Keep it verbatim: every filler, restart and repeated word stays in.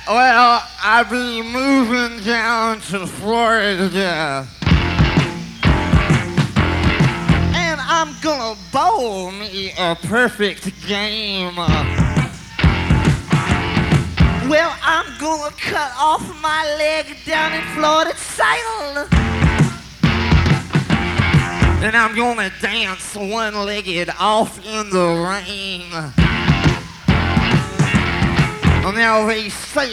Well, I'll be moving down to Florida. And I'm gonna bowl me a perfect game. Well, I'm gonna cut off my leg down in Florida Sail. And I'm gonna dance one-legged off in the rain. Now they say